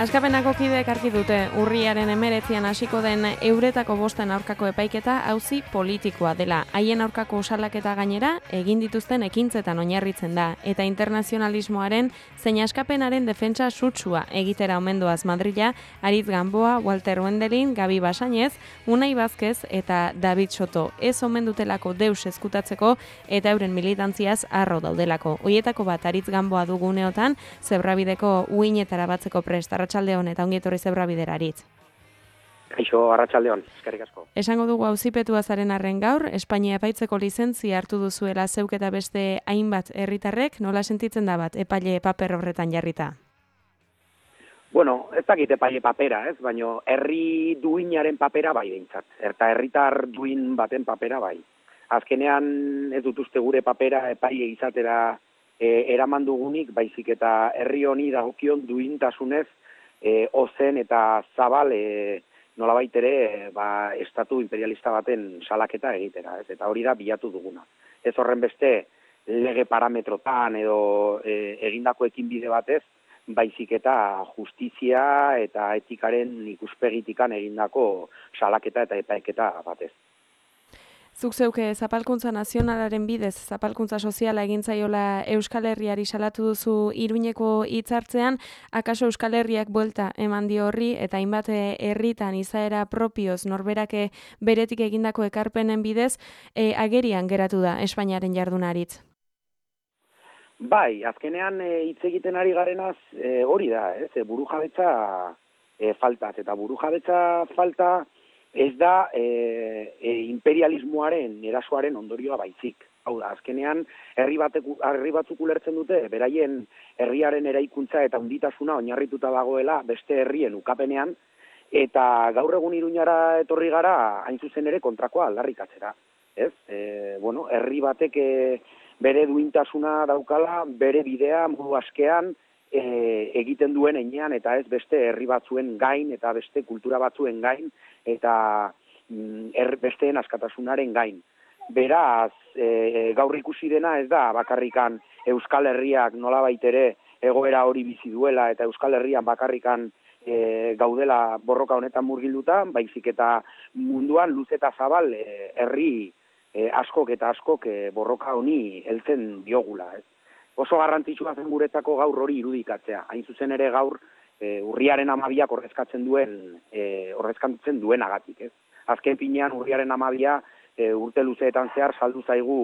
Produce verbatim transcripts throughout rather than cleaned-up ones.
Askapenako kideek argi dute urriaren hemeretzian hasiko den euretako bosten aurkako epaiketa auzi politikoa dela. Haien aurkako salaketa gainera egin dituzten ekintzetan oinarritzen da eta internazionalismoaren zein askapenaren defentsa sutsua egitera omendoaz Madrila, Aritz Gamboa, Walter Wendelin, Gabi Basainez, Unai Vázquez eta David Soto. Ez omen dutelako deus eskutatzeko eta euren militantziaz arro daudelako. Hoietako bat Aritz Gamboa dugu uneotan, Zebrabideko uinetara batzeko prest. Arratsaldeon eta ongi etorri Zebrabidera, Aritz. Kaixo, arratsaldeon, eskerrik asko. Esango dugu auzipetua zaren arren gaur, Espainia epaitzeko lizentzia hartu duzuela zeuk eta beste hainbat herritarrek, nola sentitzen da bat epaile paper horretan jarrita? Bueno, ez dakit epaile papera, ez, baina herri duinaren papera bai behintzat, eta herritar duin baten papera bai. Azkenean ez dut uste gure papera epaile izatera e, eraman dugunik, baizik eta herri honi dagokion duintasunez e, ozen eta zabal e, nolabait ere e, ba, estatu imperialista baten salaketa egitera, ez? Eta hori da bilatu duguna. Ez horren beste lege parametrotan edo e, egindako ekinbide batez, baizik eta justizia eta etikaren ikuspegitikan egindako salaketa eta epaiketa batez. Zuk zeuke zapalkuntza nazionalaren bidez, zapalkuntza soziala egin zaiola Euskal Herriari salatu duzu Iruñeko hitzartzean, akaso Euskal Herriak buelta eman dio horri eta hainbat herritan izaera propioz norberake beretik egindako ekarpenen bidez, e, agerian geratu da Espainiaren jardunaritz. Bai, azkenean hitz e, egiten ari garenaz e, hori da, ez? E, burujabetza e, faltaz eta burujabetza falta ez da e, e, imperialismoaren erasoaren ondorioa baizik. Hau da, azkenean herri bateku, herri batzuk ulertzen dute beraien herriaren eraikuntza eta hunditasuna oinarrituta dagoela beste herrien ukapenean, eta gaur egun Iruñara etorri gara hain zuzen ere kontrakoa aldarrikatzera. Ez? E, bueno, herri batek e, bere duintasuna daukala, bere bidea modu askean e, egiten duen enean eta ez beste herri batzuen gain eta beste kultura batzuen gain eta er, besteen askatasunaren gain. Beraz, e, gaur ikusi dena ez da bakarrikan Euskal Herriak nolabait ere egoera hori bizi duela eta Euskal Herrian bakarrikan e, gaudela borroka honetan murgilduta, baizik eta munduan luz eta zabal e, herri e, askok eta askok e, borroka honi heltzen diogula. Ez? Oso garrantzitsua zen guretzako gaur hori irudikatzea. Hain zuzen ere gaur E, urriaren hamabiak ordezkatzen duen e, ordezkatzen duenagatik, ez? Azken finean urriaren hamabia e, urte luzeetan zehar saldu zaigu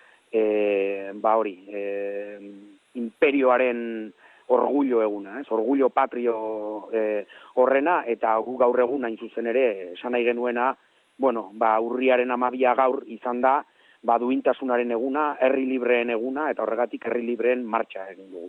e, ba hori, e, imperioaren orgullo eguna, ez? Orgullo patrio e, horrena eta gu gaur egun hain zuzen ere esan nahi genuena, bueno, ba urriaren hamabia gaur izan da, ba duintasunaren eguna, herri libreen eguna eta horregatik herri libreen martxa egin dugu.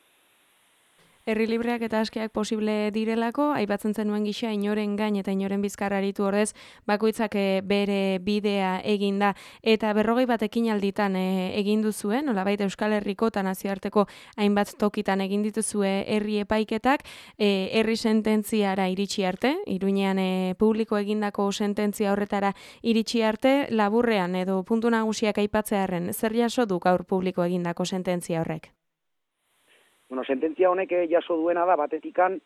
Herri libreak eta askeak posible direlako, aipatzen zenuen gisa inoren gain eta inoren bizkarra aritu ordez, bakoitzak bere bidea eginda eta berrogei bat ekinalditan egin duzue, nolabait Euskal Herriko eta nazioarteko hainbat tokitan egin dituzue herri epaiketak, e, herri sententziara iritsi arte, Iruñean e, publiko egindako sententzia horretara iritsi arte, laburrean edo puntu nagusiak aipatzearren, zer jaso du gaur publiko egindako sententzia horrek? Bueno, sententzia honek jaso duena da batetikan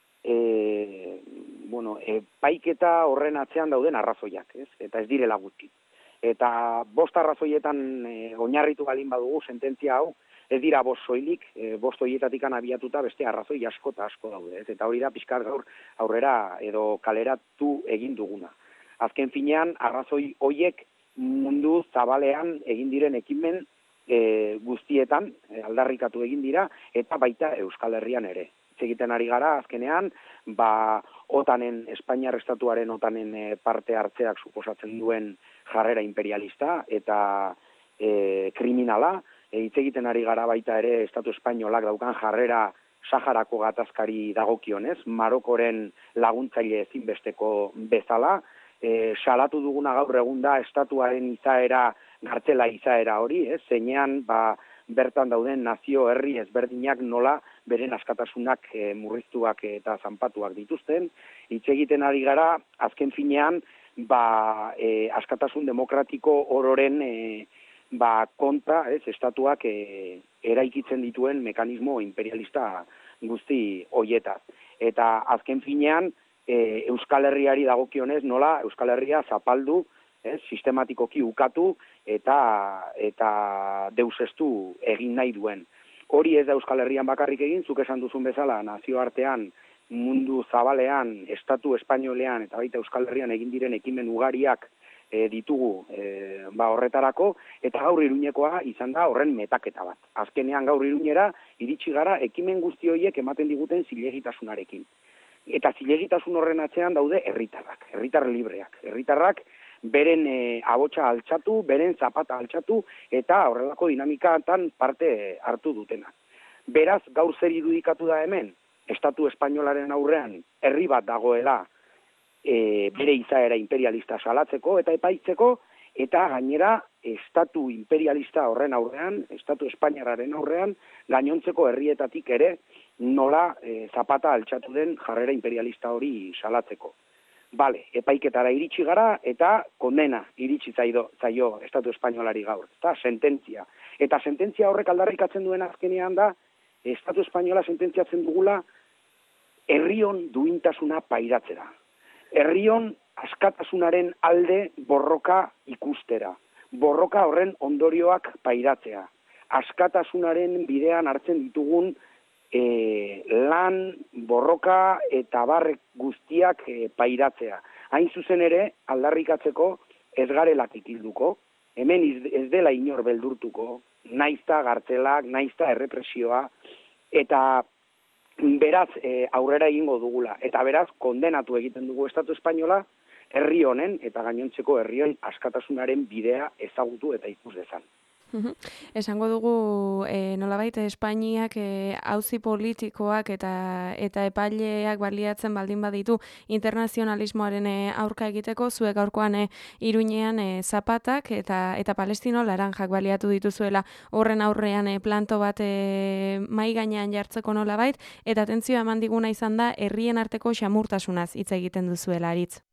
e, bueno, epaiketa horren atzean dauden arrazoiak, ez? Eta ez direla gutxi. Eta bost arrazoietan e, oinarritu balin badugu sententzia hau, ez dira bost soilik, e, bost horietatikan abiatuta beste arrazoi asko eta asko daude, ez? Eta hori da pixkat gaur aurrera edo kaleratu egin duguna. Azken finean, arrazoi horiek mundu zabalean egin diren ekimen E, guztietan e, aldarrikatu egin dira eta baita Euskal Herrian ere. Hitz egiten ari gara azkenean, ba otanen Espainiar estatuaren otanen e, parte hartzeak suposatzen duen jarrera imperialista eta e, kriminala. E, hitz egiten ari gara baita ere Estatu Espainolak daukan jarrera Saharako gatazkari dagokionez, Marokoren laguntzaile ezinbesteko bezala. E, salatu duguna gaur egun da estatuaren izaera gartzela izaera hori, ez? Zeinean ba, bertan dauden nazio herri ezberdinak nola beren askatasunak e, murriztuak eta zanpatuak dituzten. Hitz egiten ari gara, azken finean, ba, e, askatasun demokratiko ororen e, ba, kontra, ez, estatuak e, eraikitzen dituen mekanismo imperialista guzti hoietaz. eta azken finean e, Euskal Herriari dagokionez nola Euskal Herria zapaldu, ez, sistematikoki ukatu eta eta deusestu egin nahi duen. Hori ez da Euskal Herrian bakarrik egin, zuk esan duzun bezala, nazioartean, mundu zabalean, estatu espainolean eta baita Euskal Herrian egin diren ekimen ugariak e, ditugu e, ba horretarako, eta gaur Iruñekoa izan da horren metaketa bat. Azkenean gaur Iruñera iritsi gara ekimen guzti horiek ematen diguten zilegitasunarekin. Eta zilegitasun horren atzean daude herritarrak, herritar libreak, herritarrak beren e, abotsa altxatu, beren zapata altxatu, eta horrelako dinamikatan parte hartu dutena. Beraz, gaur zer irudikatu da hemen, Estatu Espainolaren aurrean herri bat dagoela e, bere izaera imperialista salatzeko eta epaitzeko, eta gainera Estatu imperialista horren aurrean, Estatu Espainiararen aurrean, gainontzeko herrietatik ere nola e, zapata altxatu den jarrera imperialista hori salatzeko. Bale, epaiketara iritsi gara eta kondena iritsi zaio, zaio Estatu Espainolari gaur, eta sententzia. Eta sententzia horrek aldarrikatzen duen azkenean da, Estatu Espainola sententziatzen dugula herrion duintasuna pairatzera. Herrion askatasunaren alde borroka ikustera. Borroka horren ondorioak pairatzea. Askatasunaren bidean hartzen ditugun E, lan, borroka eta barrek guztiak e, pairatzea. Hain zuzen ere, aldarrikatzeko ez garelatik hilduko, hemen ez, ez dela inor beldurtuko, naizta gartzelak, naizta errepresioa, eta beraz e, aurrera egingo dugula. Eta beraz, kondenatu egiten dugu Estatu Espainola, herri honen eta gainontzeko herrion askatasunaren bidea ezagutu eta ikus dezan. Esango dugu e, nolabait Espainiak e, auzi politikoak eta eta epaileak baliatzen baldin baditu internazionalismoaren e, aurka egiteko, zuek gaurkoan e, Iruñean e, zapatak eta eta palestino laranjak baliatu dituzuela horren aurrean e, planto bat e, mai gainean jartzeko nolabait, eta atentzioa eman diguna izan da herrien arteko xamurtasunaz hitz egiten duzuela Aritz.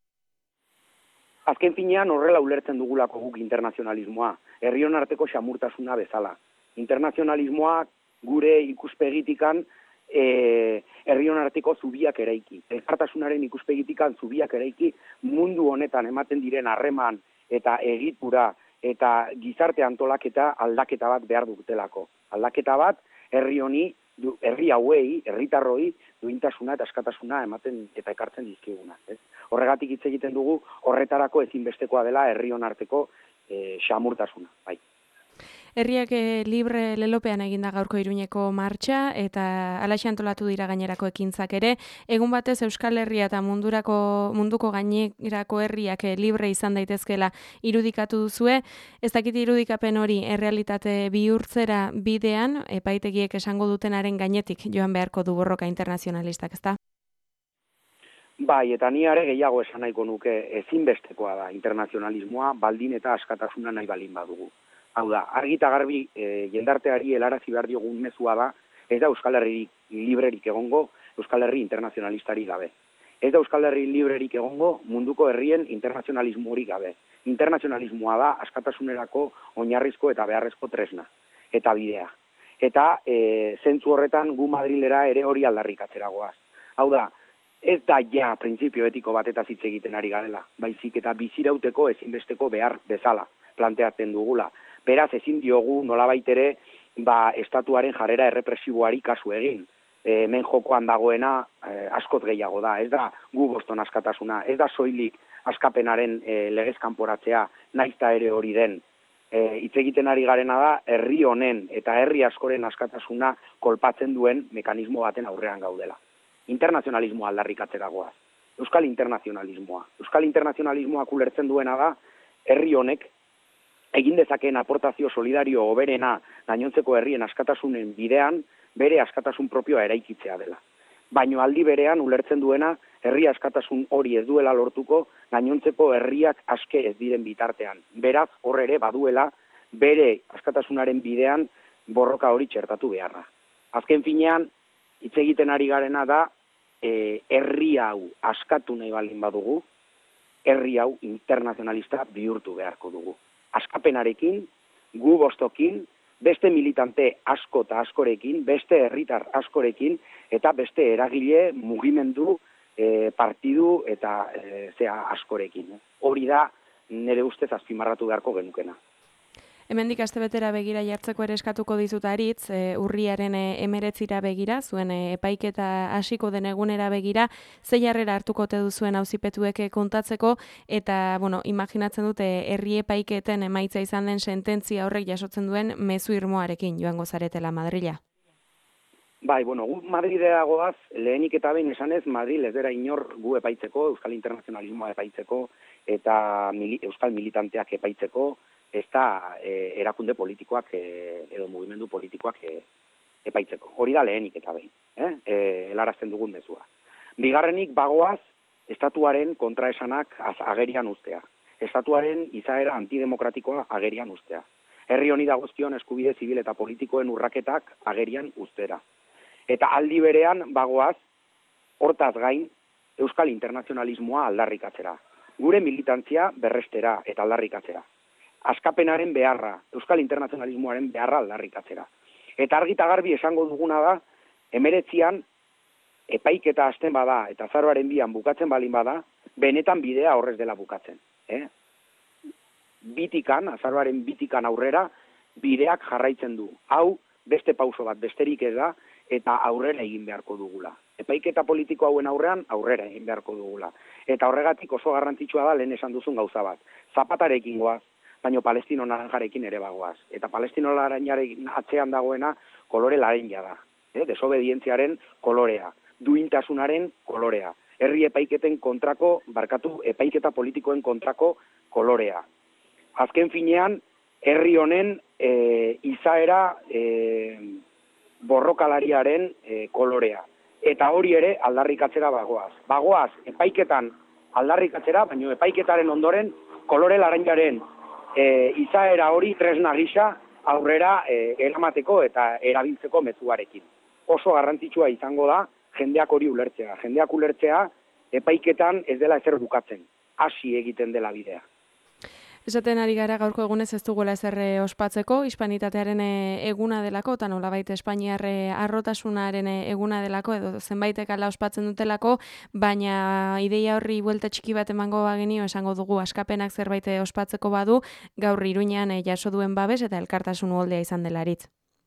Azken finean horrela ulertzen dugulako guk internazionalismoa, herrion arteko xamurtasuna bezala. Internazionalismoa gure ikuspegitikan e, herrion arteko zubiak eraiki. Elkartasunaren ikuspegitikan zubiak eraiki mundu honetan ematen diren harreman eta egitura eta gizarte antolaketa aldaketa bat behar dutelako. Aldaketa bat herri honi, herri hauei, herritarroi duintasuna eta askatasuna ematen eta ekartzen dizkiguna. Ez? Horregatik hitz egiten dugu horretarako ezinbestekoa dela herrion arteko e, xamurtasuna. Bai. Herriak libre lelopean eginda gaurko Iruñeko martxa eta alaxe antolatu dira gainerako ekintzak ere. Egun batez Euskal Herria eta mundurako, munduko gainerako herriak libre izan daitezkela irudikatu duzue. Ez dakit irudikapen hori errealitate bihurtzera bidean, epaitegiek esango dutenaren gainetik joan beharko du borroka internazionalistak, ezta? Bai, eta ni are gehiago esan nahiko nuke ezinbestekoa da internazionalismoa baldin eta askatasuna nahi balin badugu. Hau da, argi eta garbi e, jendarteari helarazi behar diogun mezua da, ez da Euskal Herri librerik egongo Euskal Herri internazionalistari gabe. Ez da Euskal Herri librerik egongo munduko herrien internazionalismorik gabe. Internazionalismoa da askatasunerako oinarrizko eta beharrezko tresna eta bidea. Eta e, zentzu horretan gu Madrilera ere hori aldarrikatzera goaz. Hau da, ez da ja printzipio etiko batetaz hitz egiten ari garela, baizik eta bizirauteko ezinbesteko behar bezala planteatzen dugula. Beraz, ezin diogu nolabait ere ba, estatuaren jarrera errepresiboari kasu egin. E, hemen jokoan dagoena e, askoz gehiago da, ez da gu boston askatasuna, ez da soilik askapenaren e, legez kanporatzea, naizta ere hori den. E, hitz egiten ari garena da, herri honen eta herri askoren askatasuna kolpatzen duen mekanismo baten aurrean gaudela. Internazionalismoa aldarrikatzera goaz. Euskal internazionalismoa. Euskal internazionalismoak ulertzen duena da, herri honek egin dezakeen aportazio solidario hoberena gainontzeko herrien askatasunen bidean bere askatasun propioa eraikitzea dela. Baino aldi berean ulertzen duena herri askatasun hori ez duela lortuko gainontzeko herriak aske ez diren bitartean. Beraz, hor ere baduela bere askatasunaren bidean borroka hori txertatu beharra. Azken finean, hitz egiten ari garena da e, herri hau askatu nahi baldin badugu, herri hau internazionalista bihurtu beharko dugu. Askapenarekin, gu bostokin, beste militante asko eta askorekin, beste herritar askorekin, eta beste eragile mugimendu, e, partidu eta e, zea askorekin. Hori da nire ustez azpimarratu beharko genukena. Hemendik astebetera begira jartzeko ere eskatuko dizut Aritz, e, urriaren emeretzira begira, zuen e, epaiketa hasiko den egunera begira, ze jarrera hartuko te duzuen auzipetuek kontatzeko, eta, bueno, imaginatzen dute herri epaiketen emaitza izan den sententzia horrek jasotzen duen mezu irmoarekin joango zaretela Madrila. Bai, bueno, gu Madridera goaz, lehenik eta behin esanez, Madrid ez dira inor gu epaitzeko, euskal internazionalismoa epaitzeko, eta mili, euskal militanteak epaitzeko, ez da e, erakunde politikoak e, edo mugimendu politikoak e, epaitzeko. Hori da lehenik eta behin, eh? e, helarazten dugun mezua. Bigarrenik bagoaz, estatuaren kontraesanak agerian ustea. Estatuaren izaera antidemokratikoa agerian ustea. Herri honi dagozkion eskubide zibil eta politikoen urraketak agerian ustera. Eta aldi berean bagoaz, hortaz gain, euskal internazionalismoa aldarrikatzera. Gure militantzia berrestera eta aldarrikatzera. Askapenaren beharra, euskal internazionalismoaren beharra aldarrikatzera. Eta argita garbi esango duguna da, emeretzian, epaiketa hasten bada eta azaroaren bian bukatzen balin bada, benetan bidea horrez dela bukatzen. Eh? Bitikan, azaroaren bitikan aurrera, bideak jarraitzen du. Hau, beste pauso bat, besterik ez da, eta aurrera egin beharko dugula. Epaiketa politiko hauen aurrean, aurrera egin beharko dugula. Eta horregatik oso garrantzitsua da lehen esan duzun gauza bat. Zapatarekin goaz, baina palestino naranjarekin ere bagoaz. Eta palestino naranjaren atzean dagoena kolore laranja da. Eh? Desobedientziaren kolorea, duintasunaren kolorea, herri epaiketen kontrako, barkatu, epaiketa politikoen kontrako kolorea. Azken finean, herri honen e, izaera e, borrokalariaren e, kolorea. Eta hori ere aldarrikatzera bagoaz. Bagoaz, epaiketan aldarrikatzera, baina epaiketaren ondoren kolore laranjaren e, izaera hori tresna gisa aurrera e, eramateko eta erabiltzeko mezuarekin. Oso garrantzitsua izango da jendeak hori ulertzea. Jendeak ulertzea epaiketan ez dela ezer bukatzen. Hasi egiten dela bidea. Esaten ari gara gaurko egunez ez duguela ezer ospatzeko, hispanitatearen eguna delako, eta nolabait Espainiar harrotasunaren eguna delako, edo zenbaitek ala ospatzen dutelako, baina ideia horri buelta txiki bat emango bagenio esango dugu askapenak zerbait ospatzeko badu, gaur Iruñean jaso duen babes eta elkartasun uholdea izan delaritz.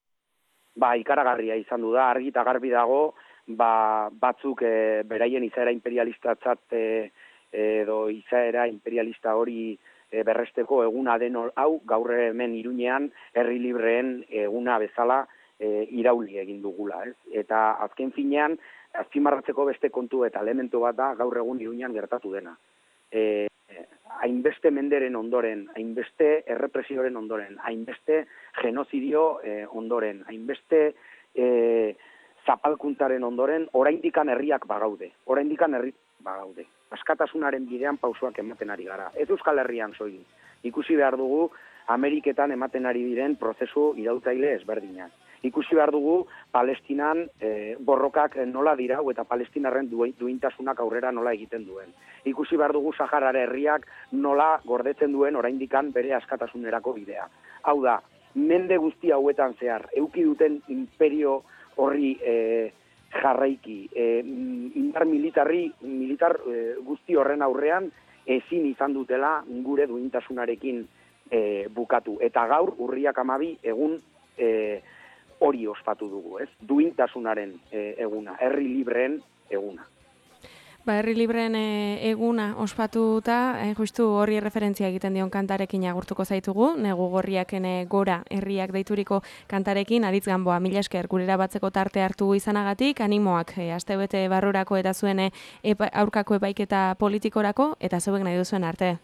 Ba, ikaragarria izan du da, argi eta garbi dago, ba, batzuk e, beraien izaera imperialistatzat e, edo izaera imperialista hori berresteko eguna den hau gaur hemen Iruñean herri libreen eguna bezala e, irauli egin dugula, ez? Eta azken finean azpimarratzeko beste kontu eta elementu bat da gaur egun Iruñean gertatu dena. E, hainbeste menderen ondoren, hainbeste errepresioren ondoren, hainbeste genozidio e, ondoren, hainbeste e, zapalkuntzaren ondoren, oraindikan herriak bagaude, oraindikan herri bagaude. Askatasunaren bidean pausoak ematen ari gara. Ez Euskal Herrian soilik. Ikusi behar dugu Ameriketan ematen ari diren prozesu iraultzaile ezberdinak. Ikusi behar dugu Palestinan e, borrokak nola dirau eta palestinarren duintasunak aurrera nola egiten duen. Ikusi behar dugu Saharara herriak nola gordetzen duen oraindikan bere askatasunerako bidea. Hau da, mende guzti hauetan zehar, euki duten imperio horri e, jarraiki, e, indar militarri, militar e, guzti horren aurrean ezin izan dutela gure duintasunarekin e, bukatu. Eta gaur, urriak hamabi, egun e, hori ospatu dugu, ez? Duintasunaren e, eguna, herri libreen eguna. Ba, herri libreen e, eguna ospatuta, e, justu horri referentzia egiten dion kantarekin agurtuko zaitugu, negu gorriaken e, gora herriak deituriko kantarekin, Aritz Ganboa, mila esker gurera batzeko tarte hartu izanagatik, animoak e, astebete barrurako eta zuen e, epa, aurkako epaiketa politikorako, eta zeuek nahi duzuen arte.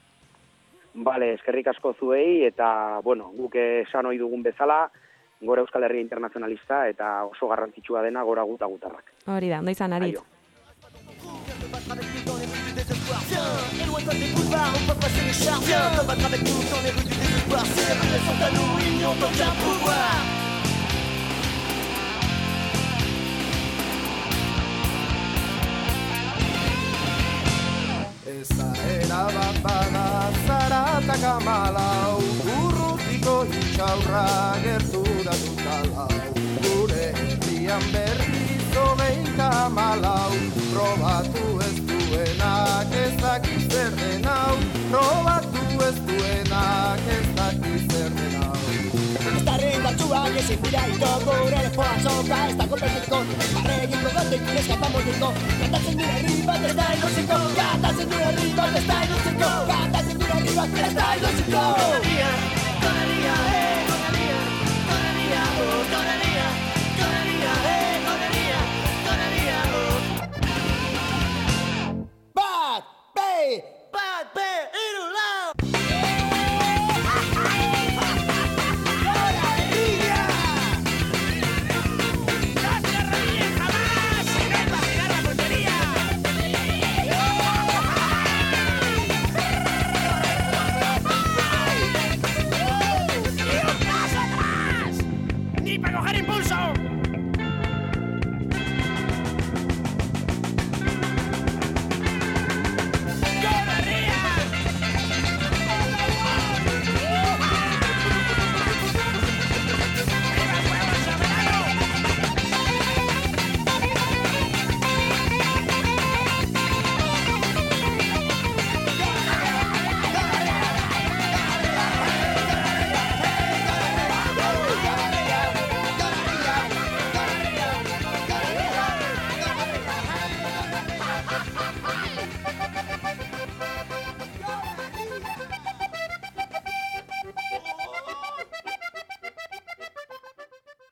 Bale, eskerrik asko zuei, eta, bueno, guk esan ohi dugun bezala, gora Euskal Herria internazionalista, eta oso garrantzitsua dena gora guta gutarrak. Hori da, ondo izan, Aritz. Avec nous dans les rues du désespoir. Viens, éloigne-toi des boulevards, on peut passer les chars. Viens, te battre avec nous dans les rues du désespoir. Si les rues sont à nous, ils n'ont aucun pouvoir. Eza erabat bada zarata kamalau, urrutiko intxaurra gertu. hamalau, probatu ez duenak ez daki zer den hau, probatu ez duenak ez daki zer den hau. Estarren batzuak ezin dira ito, gure lepoa txoka, ez da konpertiko, barregiko gotik, eskapa motiko, kantatzen dira herri bat ez da inosiko, kantatzen dira herri bat ez da inosiko, kantatzen dira herri bat ez da inosiko. Tonalía, tonalía, eh, tonalía, tonalía, oh, tonalía, tonalía, eh, tonalía, tonalía, oh. Bat, be, bat, be, hiru, lau.